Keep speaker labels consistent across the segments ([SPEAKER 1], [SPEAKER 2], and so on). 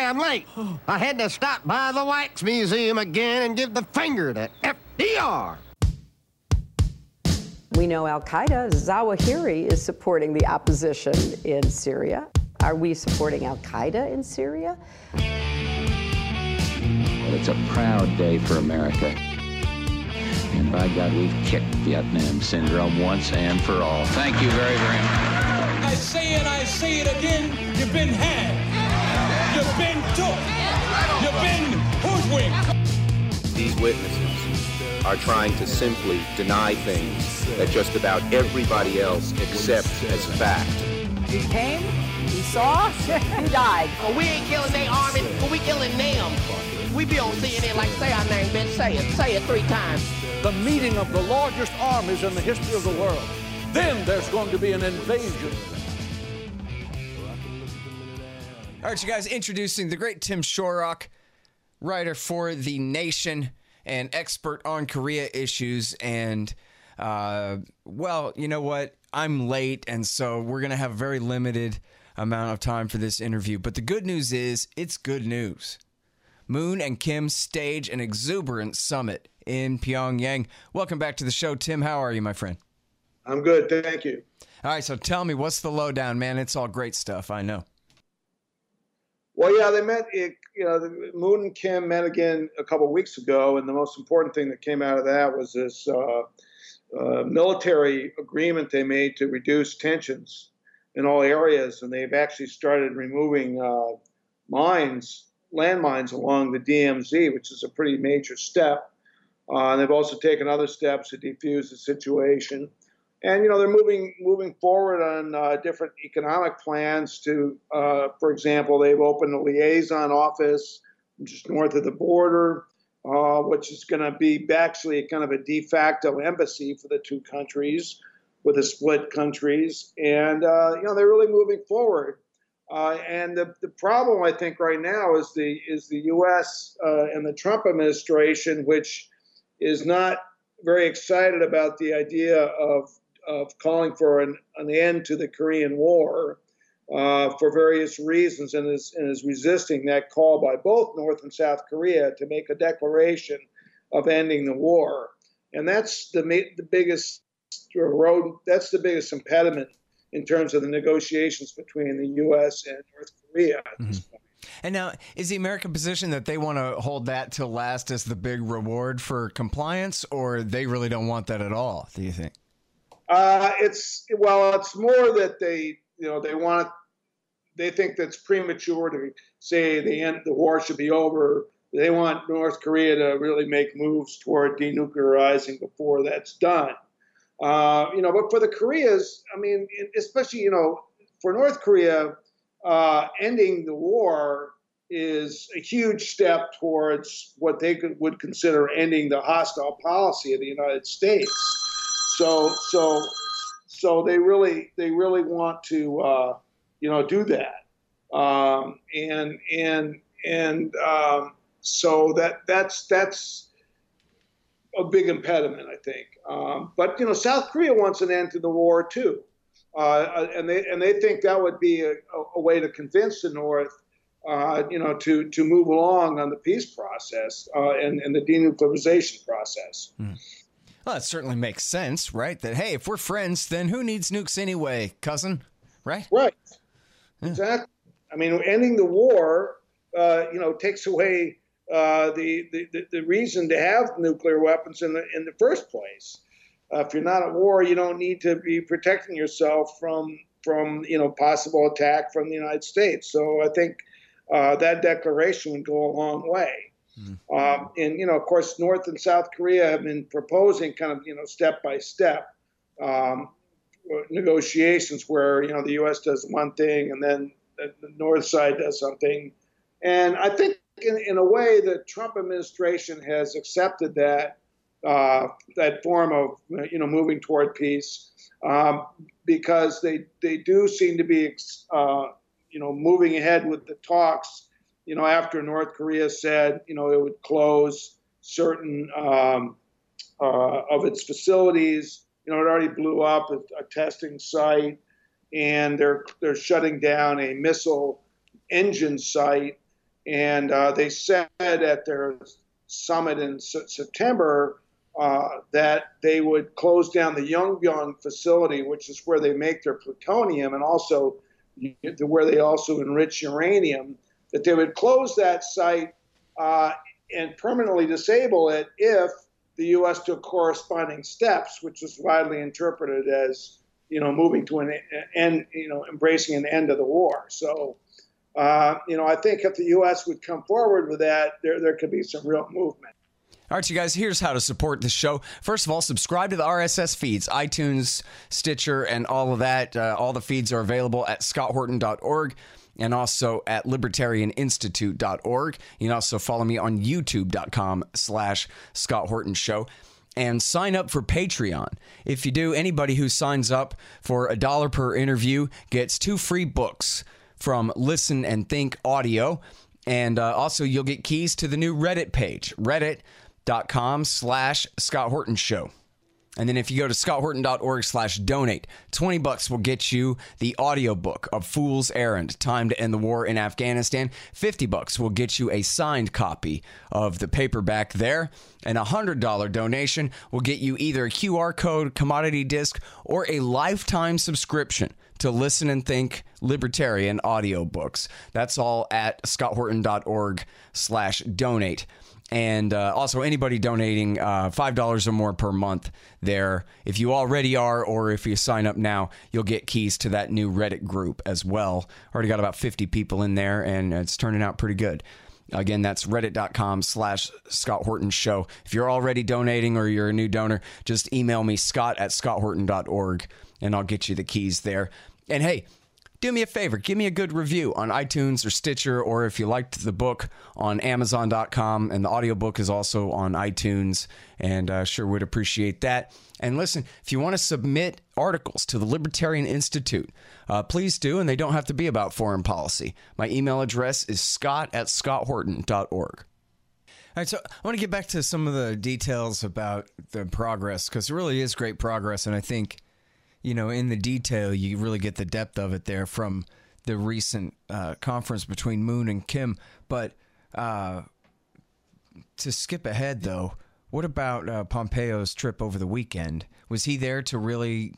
[SPEAKER 1] I'm late. I had to stop by the Wax Museum again and give the finger to FDR.
[SPEAKER 2] We know Al-Qaeda, Zawahiri, is supporting the opposition in Syria. Are we supporting Al-Qaeda in Syria?
[SPEAKER 3] Well, it's a proud day for America. And by God, we've kicked Vietnam syndrome once and for all. Thank you very, very much.
[SPEAKER 4] I say it again, you've been had. You've been took. You've been hoodwinked.
[SPEAKER 5] These witnesses are trying to simply deny things that just about everybody else accepts as fact.
[SPEAKER 2] He came, he saw, he died.
[SPEAKER 6] Well, we ain't killing their army, but we killing them. We be on CNN like, say our name, bitch, say it 3 times.
[SPEAKER 4] The meeting of the largest armies in the history of the world. Then there's going to be an invasion.
[SPEAKER 7] All right, you guys, introducing the great Tim Shorrock, writer for The Nation and expert on Korea issues. And, well, you know what? I'm late, and so we're going to have a very limited amount of time for this interview. But the good news is, it's good news. Moon and Kim stage an exuberant summit in Pyongyang. Welcome back to the show, Tim. How are you, my friend?
[SPEAKER 8] I'm good, thank you.
[SPEAKER 7] All right, so tell me, what's the lowdown, man? It's all great stuff, I know.
[SPEAKER 8] Well, yeah, they met, Moon and Kim met again a couple of weeks ago, and the most important thing that came out of that was this military agreement they made to reduce tensions in all areas, and they've actually started removing landmines along the DMZ, which is a pretty major step. And they've also taken other steps to defuse the situation. And, they're moving forward on different economic plans to, for example, they've opened a liaison office just north of the border, which is going to be actually kind of a de facto embassy for the two countries with the split countries. And, they're really moving forward. And the problem, I think, right now is the U.S. And the Trump administration, which is not very excited about the idea of calling for an end to the Korean War for various reasons, and is resisting that call by both North and South Korea to make a declaration of ending the war. And that's the biggest impediment in terms of the negotiations between the U.S. and North Korea at this point.
[SPEAKER 7] And now, is the American position that they want to hold that till last as the big reward for compliance, or they really don't want that at all, do you think?
[SPEAKER 8] It's more that they think that's premature to say the war should be over. They want North Korea to really make moves toward denuclearizing before that's done. But for the Koreas, I mean, especially, for North Korea, ending the war is a huge step towards what they would consider ending the hostile policy of the United States. So they really want to, do that. So that's a big impediment, I think. But South Korea wants an end to the war too, and they think that would be a way to convince the North, to move along on the peace process and the denuclearization process.
[SPEAKER 7] Well, that certainly makes sense, right? That, hey, if we're friends, then who needs nukes anyway, cousin? Right?
[SPEAKER 8] Right. Yeah. Exactly. I mean, ending the war, takes away the reason to have nuclear weapons in the first place. If you're not at war, you don't need to be protecting yourself from possible attack from the United States. So I think that declaration would go a long way. And of course, North and South Korea have been proposing kind of step by step negotiations where the U.S. does one thing and then the North side does something. And I think in a way the Trump administration has accepted that form of moving toward peace because they do seem to be moving ahead with the talks. After North Korea said it would close certain of its facilities, it already blew up a testing site, and they're shutting down a missile engine site. And they said at their summit in September that they would close down the Yongbyon facility, which is where they make their plutonium and also where they also enrich uranium, that they would close that site and permanently disable it if the U.S. took corresponding steps, which was widely interpreted as, moving to an end, embracing an end of the war. So, I think if the U.S. would come forward with that, there could be some real movement.
[SPEAKER 7] All right, you guys, here's how to support the show. First of all, subscribe to the RSS feeds, iTunes, Stitcher, and all of that. All the feeds are available at scotthorton.org and also at libertarianinstitute.org. You can also follow me on youtube.com/Scott Horton Show. And sign up for Patreon. If you do, anybody who signs up for $1 per interview gets 2 free books from Listen and Think Audio. And also, you'll get keys to the new Reddit page, reddit.com/Scott Horton Show. And then if you go to scotthorton.org/donate, $20 will get you the audiobook of Fool's Errand, Time to End the War in Afghanistan. $50 will get you a signed copy of the paperback there. And a $100 donation will get you either a QR code, commodity disc, or a lifetime subscription to Listen and Think Libertarian audiobooks. That's all at scotthorton.org/donate. And also anybody donating $5 or more per month there. If you already are, or if you sign up now, you'll get keys to that new Reddit group as well. Already got about 50 people in there, and it's turning out pretty good. Again, that's reddit.com/Scott Horton Show. If you're already donating or you're a new donor, just email me, scott@scotthorton.org, and I'll get you the keys there. And hey, do me a favor, give me a good review on iTunes or Stitcher, or if you liked the book, on Amazon.com, and the audiobook is also on iTunes, and sure would appreciate that. And listen, if you want to submit articles to the Libertarian Institute, please do, and they don't have to be about foreign policy. My email address is scott@scotthorton.org. All right, so I want to get back to some of the details about the progress, because it really is great progress, and I think, in the detail, you really get the depth of it there from the recent conference between Moon and Kim. But to skip ahead, though, what about Pompeo's trip over the weekend? Was he there to really,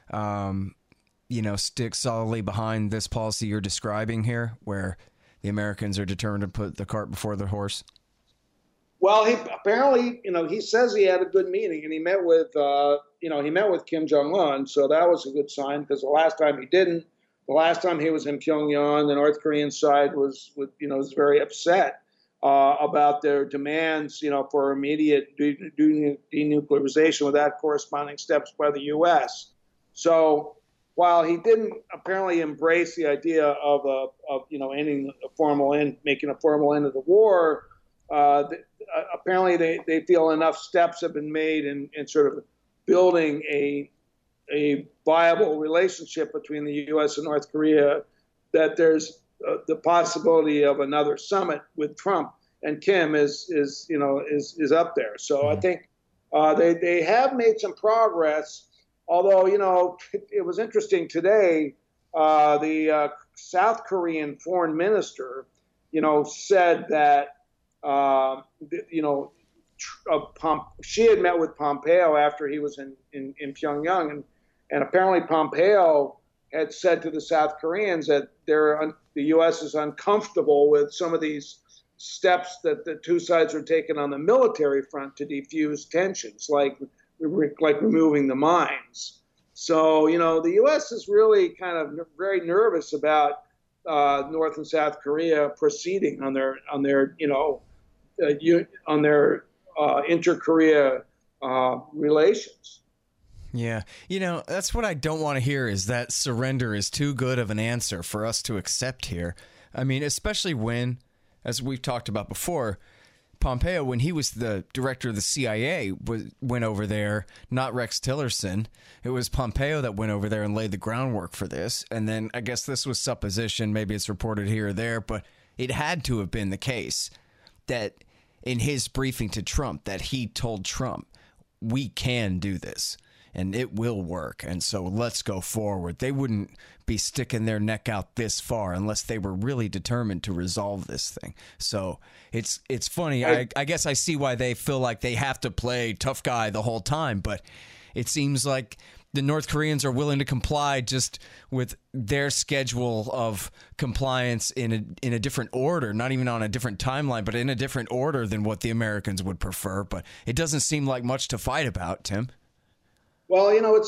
[SPEAKER 7] stick solidly behind this policy you're describing here, where the Americans are determined to put the cart before the horse?
[SPEAKER 8] Well, he apparently, he says he had a good meeting, and he met with, Kim Jong-un, so that was a good sign, because the last time he didn't. The last time he was in Pyongyang, the North Korean side was very upset about their demands, for immediate denuclearization without corresponding steps by the U.S. So while he didn't apparently embrace the idea of ending a formal end, making a formal end of the war, apparently they feel enough steps have been made in sort of building a viable relationship between the U.S. and North Korea that there's the possibility of another summit with Trump and Kim is up there. So I think they have made some progress. Although it was interesting today, the South Korean foreign minister said that. She had met with Pompeo after he was in Pyongyang, and apparently Pompeo had said to the South Koreans that the U.S. is uncomfortable with some of these steps that the two sides are taking on the military front to defuse tensions, like removing the mines. So, the U.S. is really kind of very nervous about North and South Korea proceeding on their inter-Korea relations.
[SPEAKER 7] Yeah. That's what I don't want to hear, is that surrender is too good of an answer for us to accept here. I mean, especially when, as we've talked about before, Pompeo, when he was the director of the CIA, went over there, not Rex Tillerson. It was Pompeo that went over there and laid the groundwork for this. And then I guess this was supposition. Maybe it's reported here or there, but it had to have been the case that in his briefing to Trump, that he told Trump, we can do this. and it will work. And so let's go forward. They wouldn't be sticking their neck out this far unless they were really determined to resolve this thing. So it's funny. I guess I see why they feel like they have to play tough guy the whole time, but it seems like the North Koreans are willing to comply just with their schedule of compliance in a different order, not even on a different timeline, but in a different order than what the Americans would prefer. But it doesn't seem like much to fight about, Tim.
[SPEAKER 8] Well,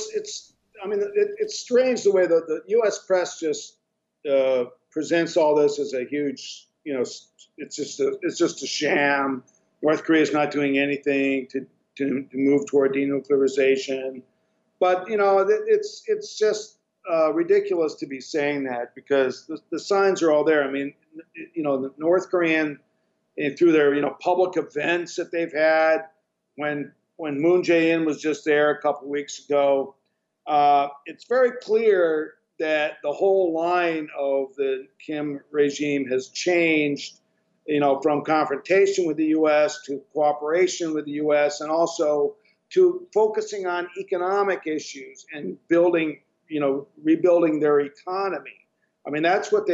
[SPEAKER 8] it's strange the way the U.S. press just presents all this as a huge, it's just a sham. North Korea is not doing anything to move toward denuclearization. But, it's just ridiculous to be saying that because the signs are all there. I mean, the North Korean, through their, public events that they've had, when Moon Jae-in was just there a couple of weeks ago, it's very clear that the whole line of the Kim regime has changed, from confrontation with the U.S. to cooperation with the U.S. and also to focusing on economic issues and rebuilding their economy. I mean, that's what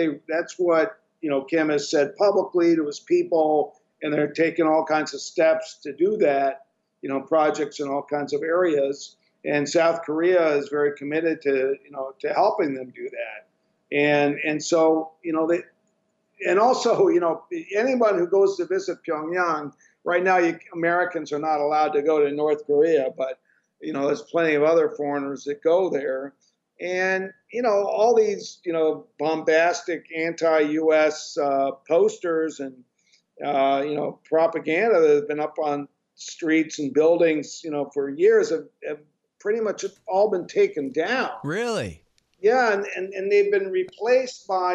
[SPEAKER 8] Kim has said publicly to his people, and they're taking all kinds of steps to do that, projects in all kinds of areas. And South Korea is very committed to helping them do that. And so, and also, anyone who goes to visit Pyongyang, right now, Americans are not allowed to go to North Korea, but, there's plenty of other foreigners that go there. And, all these, bombastic anti-U.S. posters and, propaganda that have been up on streets and buildings, for years have pretty much all been taken down.
[SPEAKER 7] Really?
[SPEAKER 8] Yeah, and they've been replaced by,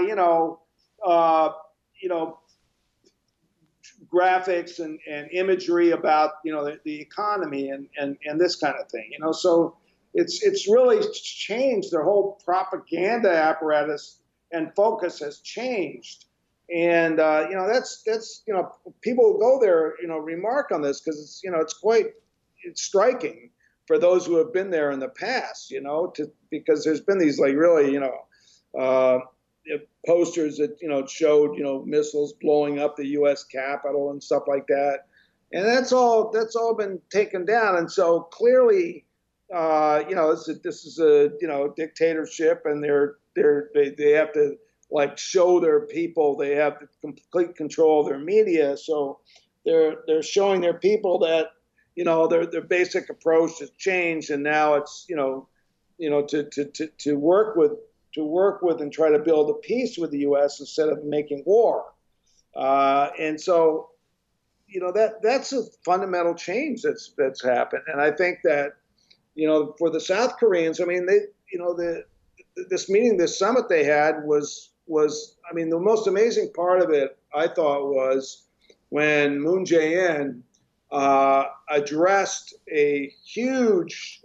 [SPEAKER 8] graphics and imagery about the economy and this kind of thing. So it's really changed. Their whole propaganda apparatus and focus has changed. And that's people who go there remark on this because it's striking for those who have been there in the past. Because there's been these really posters that showed missiles blowing up the U.S. Capitol and stuff like that, and that's all been taken down. And so clearly, this is a dictatorship, and they have to show their people they have complete control of their media. So they're showing their people that their basic approach has changed, and now it's to work with and try to build a peace with the U.S. instead of making war. And so, that's a fundamental change that's happened. And I think that, for the South Koreans, I mean, this meeting, this summit they had was, the most amazing part of it, I thought, was when Moon Jae-in addressed a huge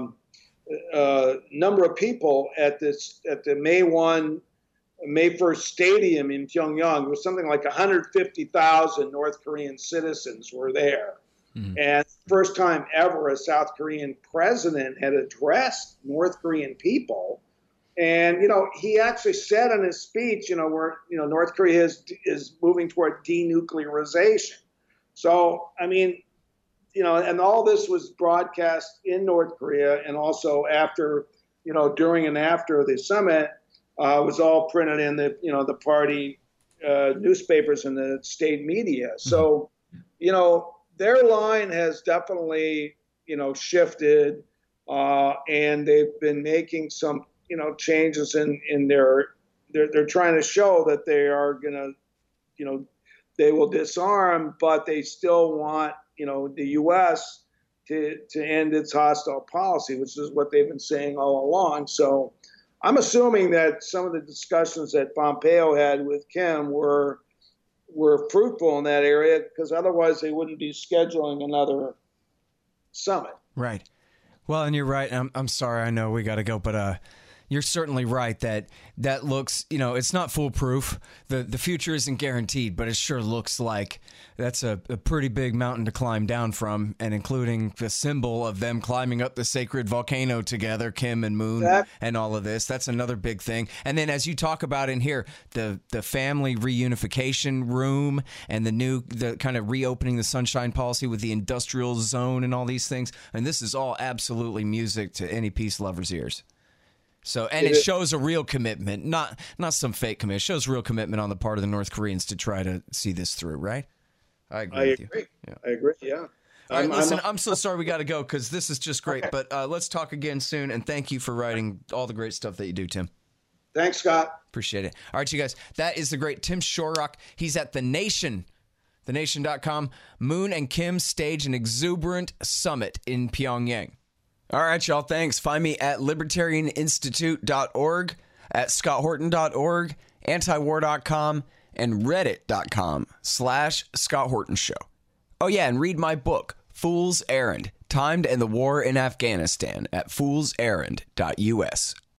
[SPEAKER 8] number of people at the May 1st Stadium in Pyongyang. It was something like 150,000 North Korean citizens were there. Mm-hmm. And first time ever a South Korean president had addressed North Korean people. And, he actually said in his speech, North Korea is moving toward denuclearization. So, and all this was broadcast in North Korea, and also after, during and after the summit, was all printed in the party newspapers and the state media. So, their line has definitely, shifted, and they've been making some, changes in they're trying to show that they are going to, they will disarm, but they still want, the U.S. to end its hostile policy, which is what they've been saying all along. So I'm assuming that some of the discussions that Pompeo had with Kim were fruitful in that area, because otherwise they wouldn't be scheduling another summit.
[SPEAKER 7] Right. Well, and you're right. I'm sorry. I know we got to go, but you're certainly right that looks, it's not foolproof. The future isn't guaranteed, but it sure looks like that's a pretty big mountain to climb down from, and including the symbol of them climbing up the sacred volcano together, Kim and Moon, and all of this. That's another big thing. And then as you talk about in here, the family reunification room and the kind of reopening the Sunshine Policy with the industrial zone and all these things. And this is all absolutely music to any peace lover's ears. So, and it shows a real commitment, not some fake commitment. It shows real commitment on the part of the North Koreans to try to see this through, right? I agree with you.
[SPEAKER 8] Yeah. I agree, yeah.
[SPEAKER 7] All right, listen, I'm so sorry we got to go because this is just great. Okay. But let's talk again soon, and thank you for writing all the great stuff that you do, Tim.
[SPEAKER 8] Thanks, Scott.
[SPEAKER 7] Appreciate it. All right, you guys, that is the great Tim Shorrock. He's at The Nation, thenation.com. Moon and Kim stage an exuberant summit in Pyongyang. All right, y'all. Thanks. Find me at libertarianinstitute.org, at scotthorton.org, antiwar.com, and reddit.com/Scott Horton Show. Oh, yeah, and read my book, Fool's Errand, Time to End the War in Afghanistan, at foolserrand.us.